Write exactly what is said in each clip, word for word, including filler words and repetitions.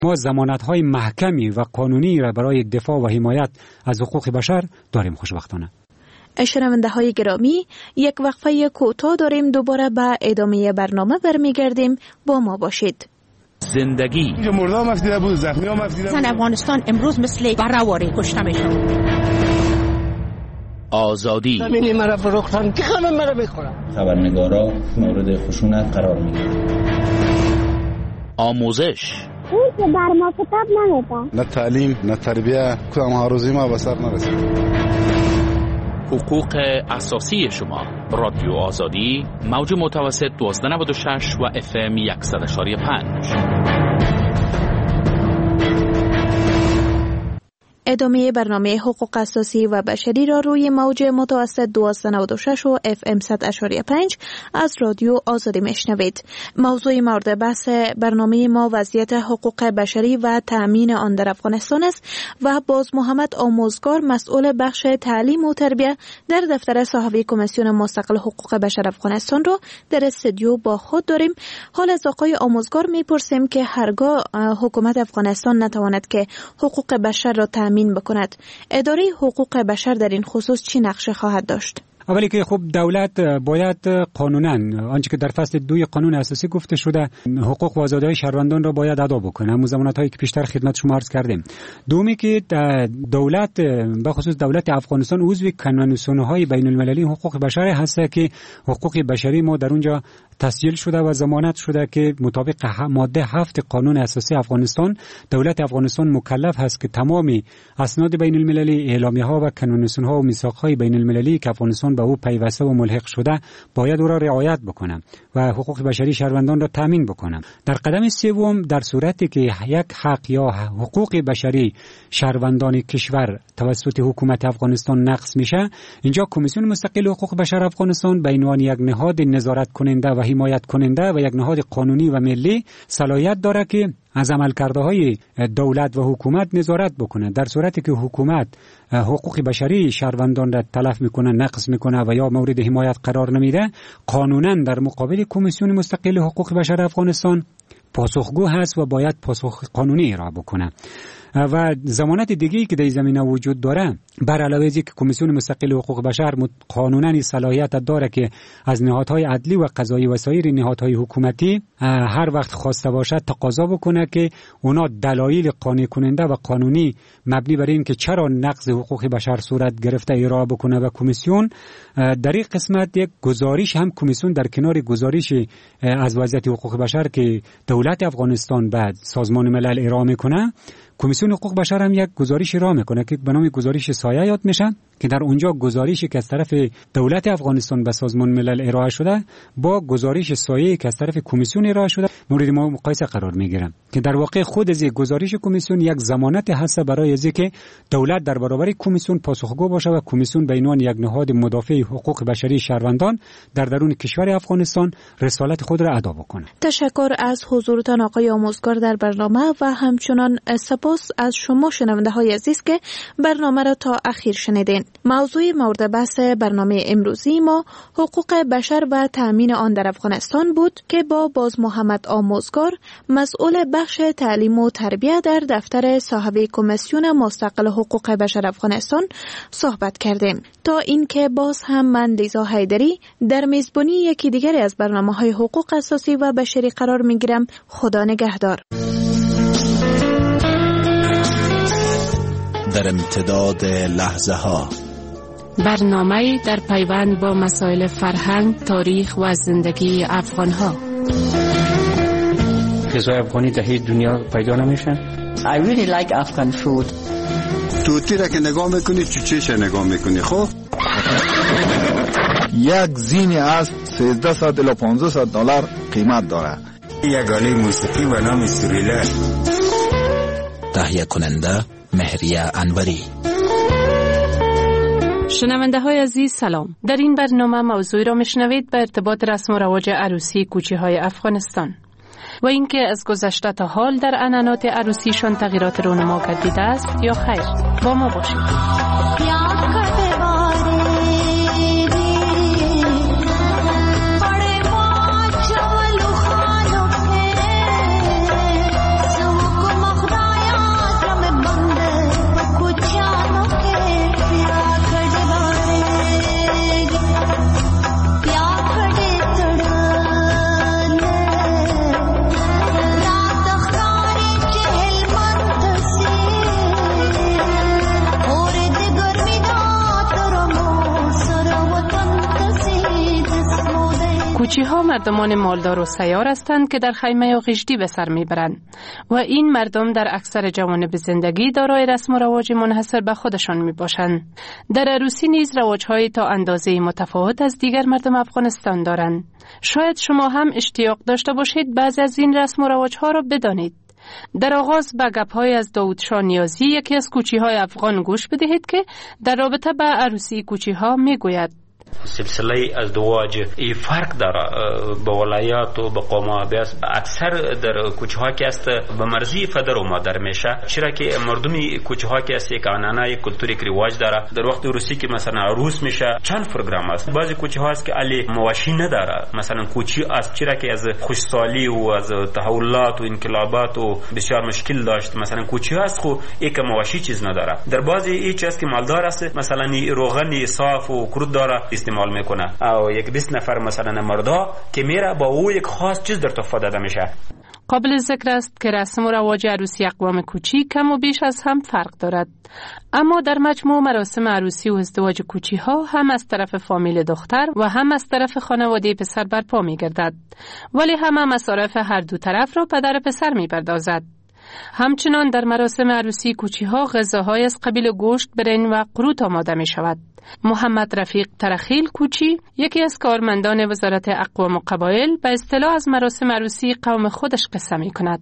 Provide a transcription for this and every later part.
ما ضمانت‌های محکمی و قانونی را برای دفاع و حمایت از حقوق بشر داریم. خوشبختانه. شنونده های گرامی، یک وقفه کوتاه داریم، دوباره به ادامه برنامه برمیگردیم. با ما باشید. زندگی مردم مفیده بود، زخمی ها مفیده بود. افغانستان امروز مثل برآوری کشته میشه. آزادی زمینی مرا فروختن که همه مرا بخورن. خبرنگارا مورد خشونت قرار میگیرن. آموزش اون که بر ما کتاب نمیده. نه تعلیم نه تربیه، کدام هاروزی ما به سر نرسید. حقوق اساسی شما. رادیو آزادی، موج متوسط دوازده نود و شش و اف ام صد و پنج. ادامه برنامه حقوق اساسی و بشری را روی موج متوسط دوازده نود و شش و اف ام صد و پنج از رادیو آزادی میشنوید. موضوع مورد بحث برنامه ما وضعیت حقوق بشری و تأمین آن در افغانستان است و باز محمد آموزگار، مسئول بخش تعلیم و تربیت در دفتر صاحب کمیسیون مستقل حقوق بشر افغانستان را در استودیو با خود داریم. حال از آقای آموزگار میپرسیم که هرگاه حکومت افغانستان نتواند که حقوق بشر را تأمین بکند، اداره حقوق بشر در این خصوص چی نقشه خواهد داشت؟ اولی که خب دولت باید قانونا آنچه که در فصل دوی قانون اساسی گفته شده حقوق و آزادی‌های شهروندان را باید ادا بکنه، همون ضمانت‌هایی که پیشتر خدمت شما عرض کردیم. دومی که دولت به خصوص دولت افغانستان عضو کنوانسیون‌های بین‌المللی حقوق بشر هست که حقوق بشری ما در اونجا تسجیل شده و ضمانت شده که مطابق ماده هفت قانون اساسی افغانستان دولت افغانستان مکلف هست که تمامی اسناد بین‌المللی، اعلامیه‌ها و کنوانسیون‌ها و میثاق‌های بین‌المللی که افغانستان به او پیوسته و ملحق شده باید او را رعایت بکنه و حقوق بشری شهروندان را تامین بکنه. در قدم سوم، در صورتی که یک حق یا حقوق بشری شهروندان کشور توسط حکومت افغانستان نقض میشه، اینجا کمیسیون مستقل حقوق بشر افغانستان به عنوان یک نهاد نظارت کننده و حمایت کننده و یک نهاد قانونی و ملی صلاحیت داره که از عملکردهای دولت و حکومت نظارت بکنه. در صورتی که حکومت حقوق بشری شهروندان را تلف میکنه، نقض میکنه و یا مورد حمایت قرار نمیده، قانونا در مقابل کمیسیون مستقل حقوق بشر افغانستان پاسخگو هست و باید پاسخ قانونی ارائه بکنه. و ضمانت دیگه‌ای که در زمینه وجود داره، بر علاوه از اینکه کمیسیون مستقل حقوق بشر قانونا صلاحیت داره که از نهادهای عدلی و قضایی و سایر نهادهای حکومتی هر وقت خواسته باشد تقاضا بکنه که اونا دلایل قانع کننده و قانونی مبنی بر این که چرا نقض حقوق بشر صورت گرفته ارائه بکنه و کمیسیون در این قسمت یک گزارش هم کمیسیون در کنار گزارش از وضعیت حقوق بشر که دولت افغانستان بعد سازمان ملل ارائه میکنه، کمیسیون حقوق بشر هم یک گزارش ارائه میکنه که به نام گزارش سایه یاد میشه که در اونجا گزارشی که از طرف دولت افغانستان به سازمان ملل ارائه شده با گزارش سایه که از طرف کمیسیون ارائه شده مورد ما مقایسه قرار میگیره که در واقع خود از گزارش کمیسیون یک ضمانت هست برای اینکه دولت در برابر کمیسیون پاسخگو باشه و کمیسیون به عنوان یک نهاد مدافع حقوق بشری شهروندان در درون کشور افغانستان رسالت خود را ادا بکنه. تشکر از حضورتان آقای آموزگار در برنامه و همچنان سپاس از شما شنونده های عزیز که برنامه را تا اخیر شنیدین. موضوع مورد بحث برنامه امروزی ما حقوق بشر و تأمین آن در افغانستان بود که با باز محمد آموزگار، مسئول بخش تعلیم و تربیت در دفتر صاحب کمیسیون مستقل حقوق بشر افغانستان صحبت کردیم. تا اینکه باز هم من لیزا حیدری در میزبانی یکی دیگری از برنامه‌های حقوق اساسی و بشری قرار میگیرم. خدا نگهدار. در امتداد لحظه ها برنامه در پیوند با مسائل فرهنگ، تاریخ و زندگی افغان ها. غذای افغانی در هیچ دنیا پیدا نمیشن. I really like Afghan food. توتی را که نگاه میکنی چوچیش نگاه میکنی. خب یک زین از سیزده صد الی پانزده صد دلار قیمت داره. یک آله موسیقی و نام سوریله. تهیه کننده مهریه انوری. شنونده های عزیز سلام. در این برنامه موضوعی را میشنوید به ارتباط رسم و رواج عروسی کوچی های افغانستان و اینکه از گذشته تا حال در عنعنات عروسیشان تغییرات رونما گردیده است یا خیر. با ما باشید. کوچی ها مردمان مالدار و سیار هستند که در خیمه و غشتی به سر میبرند و این مردم در اکثر جوانب زندگی دارای رسم و رواج منحصر به خودشان می باشند. در عروسی نیز رواج‌های تا اندازه متفاوت از دیگر مردم افغانستان دارند. شاید شما هم اشتیاق داشته باشید بعضی از این رسم و رواج‌ها را بدانید. در آغاز به گپ‌های از داود شاه نیازی، یکی از کوچی‌های افغان، گوش بدهید که در رابطه با عروسی کوچی‌ها میگوید. سلسله ازدواج ای فرق داره به ولایات و به قوم. بیاس اکثر در کوچه ها که است به مرزی پدر و مادر میشه، چرا که مردمی کوچه ها که است یک عنعنه کلتوری که رواج داره. در وقت عروسی که مثلا عروس میشه چند پروگرام است. بعضی کوچه ها است که علی مواشی نداره، مثلا کوچی است چرا که از خوشسالی و از تحولات و انقلابات و بسیار مشکل داشت. مثلا کوچه است خو یک مواشی چیز نداره. در بعضی هیچ است که مالدار است، مثلا روغن صاف و کرد داره استعمال میکنه، او یک بیست نفر مثلا مردا که میره با او یک خاص چیز در تحفه داده میشه. قابل ذکر است که رسم و رواج عروسی اقوام کوچی کم و بیش از هم فرق دارد، اما در مجموع مراسم عروسی و ازدواج کوچی ها هم از طرف فامیل دختر و هم از طرف خانواده پسر برپا می گردد، ولی هم مصارف هر دو طرف را پدر پسر می پردازد. همچنان در مراسم عروسی کوچی ها غذاهای از قبیل گوشت، برنج و قروت آماده می شود. محمد رفیق ترخیل کوچی، یکی از کارمندان وزارت اقوام و قبایل، به اصطلاح از مراسم عروسی قوم خودش قصه می کند.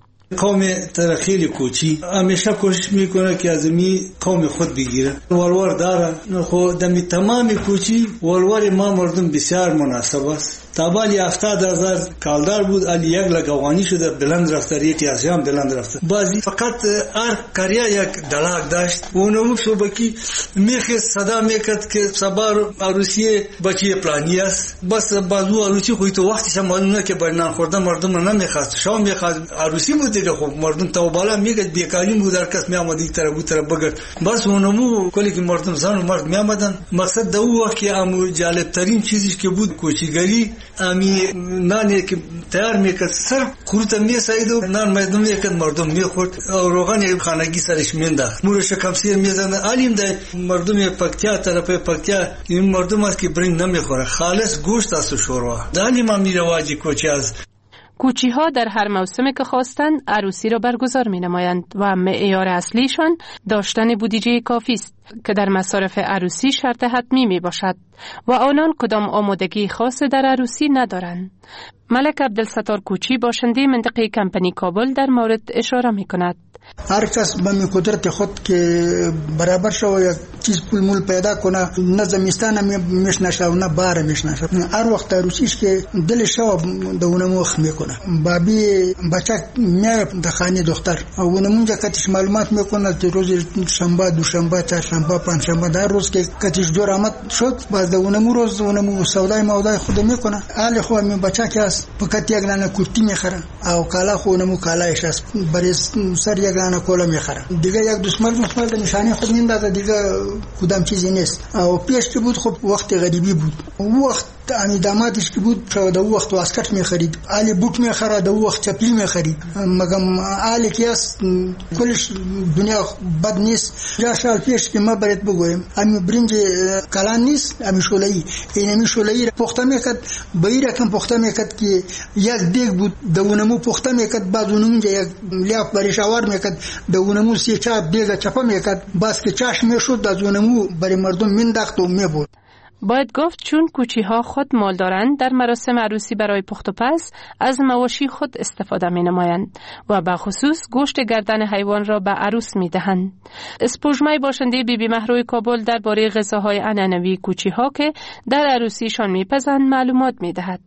قوم ترخیل کوچی همیشه کوشش میکنه که از می قوم خود بگیره. ولور داره خو دمی تمام کوچی ولور ما مردم بسیار مناسب است. تابالی هفتاد هزار کالدار بود، علی یک لگوانی شده بلند رفته، یکی از هم بلند رفته. بعضی فقط هر کریا یک دلاغ داشت. اونم صبحی میخه صدا میکرد که سبار عروسی بچی پلانی است. بس بازو عروسی خوی تو وقتش معلومه که برنامه خورده مردم نمیخواست. شام میخواست عروسی بود دیگه. خب مردم تو بالا میگه بیکاری بود، هر کس میامد یک طرف بود طرف بگرد. بس اونمو کلی که مردم زن و مرد میامدن. مقصد دو وقت که امو جالب ترین چیزی که بود کوچیگری، امی نانی که تیار میکرد صرف خورت میساید و نان مردم میکرد مردم میخورد و روغن خانگی سرش مینداخت. مورش کمسیر میزنه. علیم ده مردم پکتیا طرف پکتیا این مردم است که برنج نمیخوره، خالص گوشت است و شوروا. دالیم امی رواجی کوچی است. کوچی ها در هر موسمی که خواستند عروسی را برگزار می نمایند و معیار اصلیشان داشتن بودجه کافی است که در مصارف عروسی شرط حتمی می باشد و آنان کدام آمادگی خاص در عروسی ندارند. ملک عبدالستار کوچی باشنده منطقه کمپنی کابل در مورد اشاره می کند. هر کس به قدرت خود که برابر شو یک چیز پول مول پیدا کنه، نه زمستان میشنشه و نه بار میشنشه. هر وقت عروسیش که دلش شو دونه مخ میکنه. بابی بچه میاره در خانه دختر و اونمونجا کتیش معلومات میکنه که روز شنبه، دوشنبه، چهارشنبه، پنجشنبه در روز که کتیش دور آمد شد، باز اونمو روز اونمو سودای مودای خود میکنه. حال خو می بچه که است فقط یک دانه کورتی میخره او کالا خو اونمو کالایش است برای سر یک دانه کولا میخره. دیگه یک دشمن دشمن نشانه خود میندازه، دیگه کدام چیزی نیست. او پیش که بود خب وقت غریبی بود. وقت امی دامادش که بود شو دو وقت واسکت میخرید، علی بوت میخره، دو وقت چپل میخرید. مگم علی کیاس کلش دنیا بد نیست. یا سال پیش که ما برات بگویم امی برنج کلان نیست، امی شولایی این امی شولایی پخته میکرد، بایی رقم پخته میکرد که یک دیگ بود دونمو پخته میکرد، بعد اونجا یک لیاف برای شوار میکرد، دونمو سی چاپ دیگه چپا میکرد، باز که چاش میشد از اونمو برای مردم مینداخت و میبرد. باید گفت چون کوچی ها خود مال دارند، در مراسم عروسی برای پخت و پز از مواشی خود استفاده می نمایند و به خصوص گوشت گردن حیوان را به عروس می دهند. اسپوجمای باشنده بی بی مهروی کابل درباره غذاهای عنعنوی کوچی ها که در عروسیشان می پزند معلومات می دهد.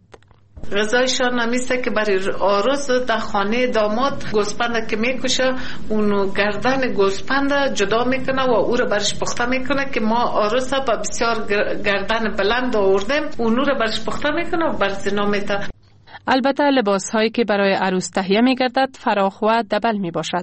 غذایشان نمیسته که برای عروس در خانه داماد گوسپند که میکشه اونو گردن گوسپند جدا میکنه و او رو برش پخته میکنه که ما عروس با بسیار گردن بلند آوردیم، اونو رو برش پخته میکنه و بر زنا میته. البته لباس هایی که برای عروس تهیه میگردد فراخ و دبل میباشد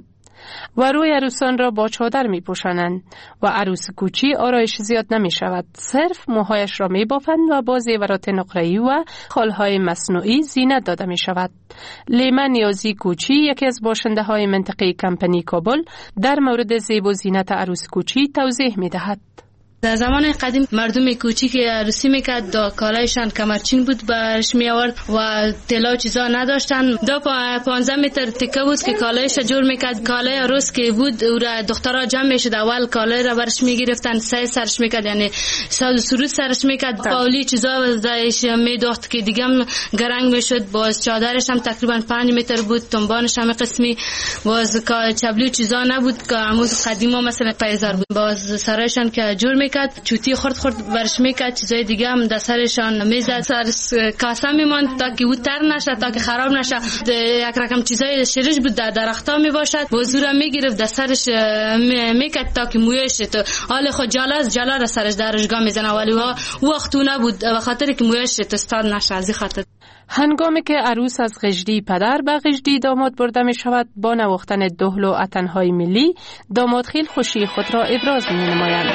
و روی عروسان را با چادر می پوشانند و عروس کوچی آرایش زیاد نمی شود. صرف موهایش را می بافند و با زیورات نقره‌ای و خالهای مصنوعی زینت داده می شود. لیما نیازی کوچی، یکی از باشنده های منطقه کمپنی کابل، در مورد زیب و زینت عروس کوچی توضیح می دهد. در زمان قدیم مردم کوچیک عروسی میکرد، دا کالایشان کمرچین بود برش می آورد و طلا چیزا نداشتن. دا پانزده متر تکه بود که کالایش جور میکرد. کالای عروس که بود او را دخترها جمع میشد، اول کالای را برش میگرفتن، سه سرش میکرد، یعنی ساز سرود سرش میکرد، قولی چیزا ازش میدوخت که دیگه هم گرنگ میشد. باز چادرش هم تقریبا پنج متر بود، تنبانش هم قسمی، باز چبلی چیزا نبود که عمود قدیما مثلا پیزار بود. باز سرایشان که جور میکرد، چوتی خورد خورد برش میکرد، چیزای دیگه هم در سرشان میزد، سر کاسه میماند تا که او تر نشه، تا که خراب نشه. یک رقم چیزای شیرش بود در درختا میباشد، وزورا میگرفت در سرش میکرد تا که مویش تو حال خود جالاز جالا را سرش درشگاه میزنه، ولی ها وقتو نبود به خاطر که مویش تستاد نشه. از خاطر هنگامی که عروس از غژدی پدر به غژدی داماد برده می شود، با نواختن دهل و اتنهای ملی، داماد خیل خوشی خود را ابراز می نمایند.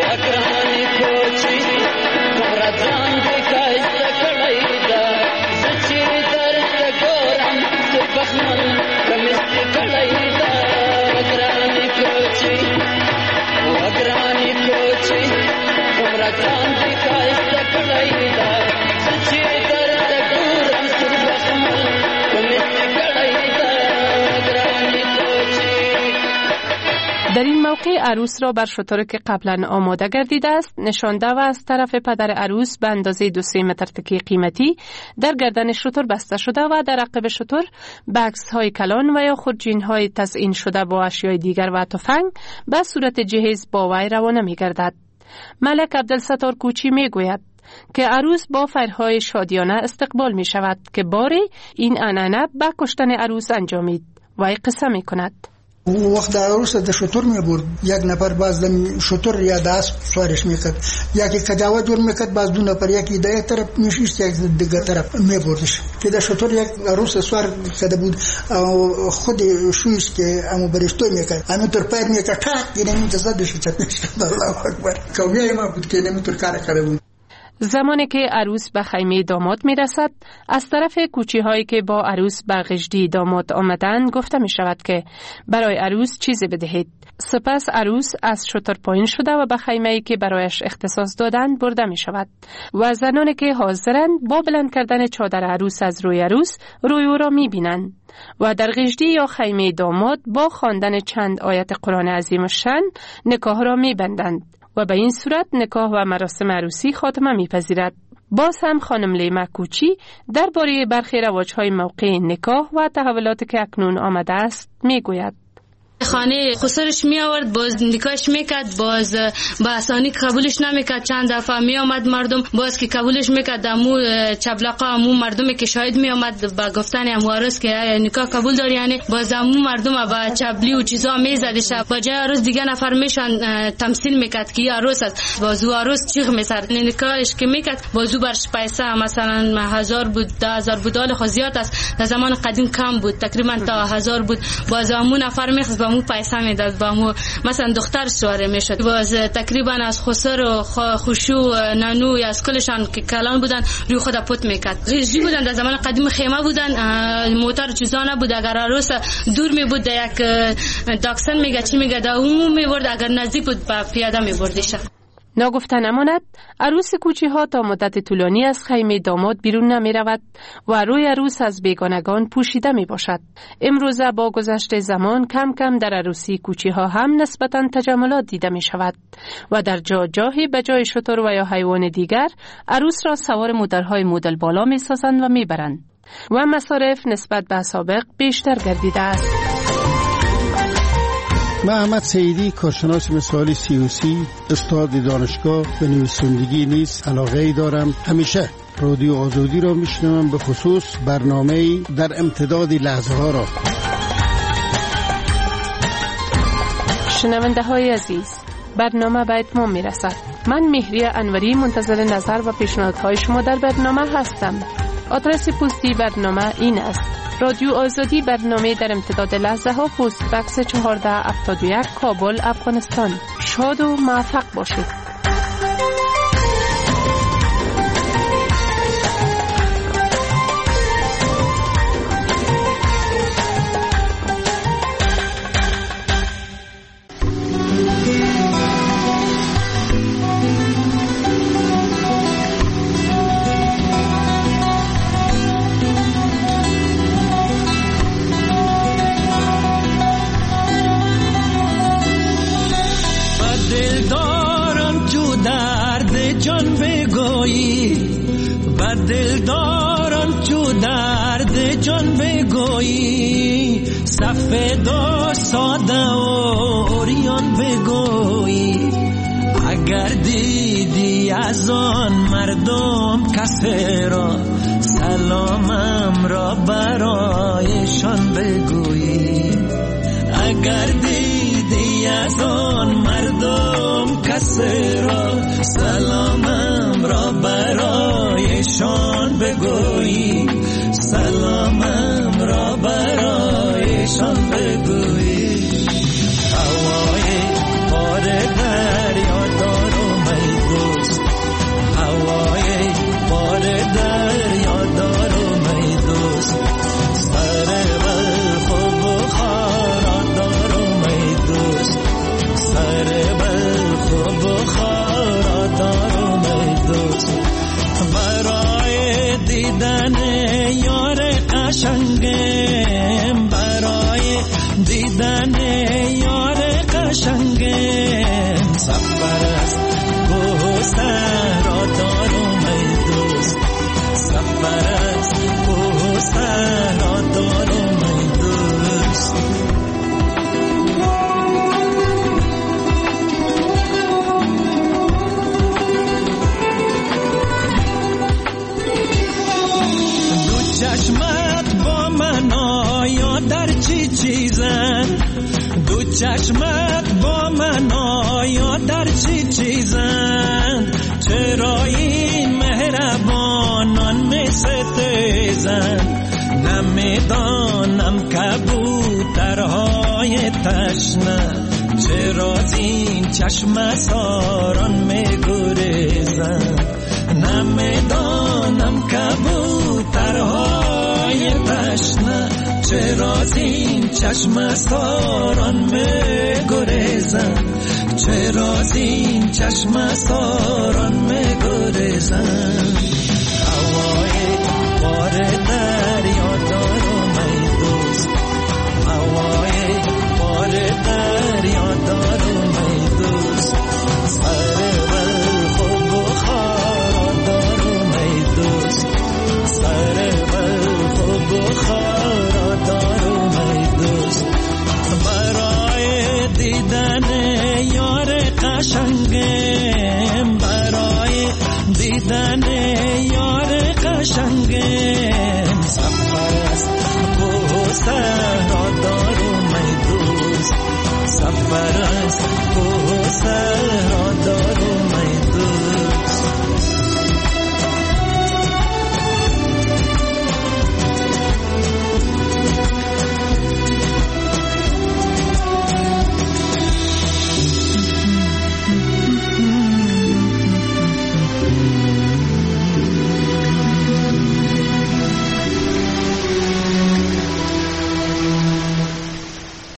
در این موقع عروس را بر شتر که قبلا آماده گردیده است نشانده و از طرف پدر عروس به اندازه دو سه متر تکه قیمتی در گردن شتر بسته شده و در عقب شتر بکس های کلان و یا خورجین های تزیین شده با اشیای دیگر و تفنگ به صورت جهیز با وی روانه می گردد. ملک عبدالستار کوچی می گوید که عروس با فرهای شادیانه استقبال می شود که باری این عنعنه به کشتن عروس انجامید. وی قصه می کند. وقت عروس د شتر می برد، یک نفر باز د شتر یا د اسب سوارش میکرد، یکی کجاوه جور میکرد، باز دو نفر یکی د یک طرف میشیست یک دیگر طرف میبردش که د شتر یک عروس سوار کرده بود او خود شویش که امو برشتوی میکرد، همینطور پاید میکرد ټاک که نمیتر زدش چت میشکرد. الله اکبر. کویه ما بود که نمیتر کار کرده بود. زمانی که عروس به خیمه داماد می رسد، از طرف کوچی هایی که با عروس به غژدی داماد آمدند گفته می شود که برای عروس چیزی بدهید. سپس عروس از شتر پایین شده و به خیمه‌ای که برایش اختصاص دادند برده می شود و زنانی که حاضرند با بلند کردن چادر عروس از روی عروس روی او را می بینند و در غژدی یا خیمه داماد با خواندن چند آیت قرآن عظیم الشأن نکاح را می بندند و به این صورت نکاح و مراسم عروسی خاتمه می‌پذیرد. باز هم خانم لیما کوچی درباره برخی رواج‌های موقع نکاح و تحولاتی که اکنون آمده است می‌گوید. خانه خسرش می آورد، باز نکاحش میکرد، باز با آسانی قبولش نمیکرد. چند دفعه می آمد مردم، باز که قبولش میکرد امو چبلقا امو مردمی که شاهد می آمد با گفتن امو عروس که نکاح قبول داری، یعنی باز امو مردم با چبلی و چیزا میزدش. با جای عروس دیگه نفر میشن تمثیل میکرد که عروس است، بازو عروس چیغ میزد. نکاحش که میکرد بازو برش پیسه مثلا هزار بود، ده هزار بود، حال خو زیاد است، در زمان قدیم کم بود، تقریبا تا هزار بود. باز امو نفر میخواست با مو پیسه میداد، با مو مثلا دختر سواره میشد. باز تقریبا از خسر و خوشو نانو یا از کلشان که کلان بودن روی خود پوت میکرد. غژدی بودن در زمان قدیم، خیمه بودن، موتر چیزا نبود. اگر عروس دور می بود یک داکسن میگه چی میگه دا عموم میبرد، اگر نزدیک بود با پیاده میبردش. ناگفته نماند عروس کوچی ها تا مدت طولانی از خیمه داماد بیرون نمی رود و روی عروس از بیگانگان پوشیده می باشد. امروزه با گذشت زمان کم کم در عروسی کوچی ها هم نسبتاً تجملات دیده می شود و در جا جاهی به جای شتر و یا حیوان دیگر عروس را سوار مدرهای مدل بالا می سازند و می برند و مصارف نسبت به سابق بیشتر گردیده است. من احمد سیدی، کارشناس مثالی سی و سی، استاد دانشگاه و نویسندگی نیز علاقه ای دارم. همیشه رادیو آزادی را میشنوم، به خصوص برنامه‌ای در امتداد لحظه ها را. شنونده های عزیز، برنامه به اتمام میرسد. من مهریه انوری منتظر نظر و پیشنهادهای شما در برنامه هستم. آدرس پستی برنامه این است: رادیو آزادی، برنامه در امتداد لحظه ها، پست بکس چهارده هفتاد و یک، کابل، افغانستان. شاد و موفق باشید. جان بگویی و دلداران چو درد جان بگویی سفید و ساده و اوریان بگویی اگر دیدی از آن مردم کسی را سلامم را برایشان بگویی اگر دیدی از آن مردم کسی را سلامم را برایشان بگویی سلامم را برایشان بگویی هوای بار دریا دارم ای دوست هوای بار دریا دارم ای دوست سر بلخ و بخارا دارم ای دوست سر بلخ و بخارا دارم ای دوست برای دیدن یار قشنگم برای دیدن یار قشنگم سفر است کوهستان را دارم ای دوست سفر است کوهستان را دارم ای دوست دو چشمت با من آیا در چی چیزن دو چشمت با من آیا در چی چیزن چرا این مهربانان می ستیزن نمیدانم کبوترهای تشنه چرا این چشم ساران می گریزن نمیدانم کبوترهای تشنه چرا این چشم ساران می گریزن چرا این چشم ساران می گریزن هوای بار دریا دارم ای دوست هوای بار دریا دارم ای دوست سر بلخ و بخارا دارم ای دوست سر بلخ و بخارا دارم ای دوست برای دیدن یار قشنگم برای دیدن یار قشنگم سفر است کوهستان را دارم ای دوست سفر است کوهستان را دارم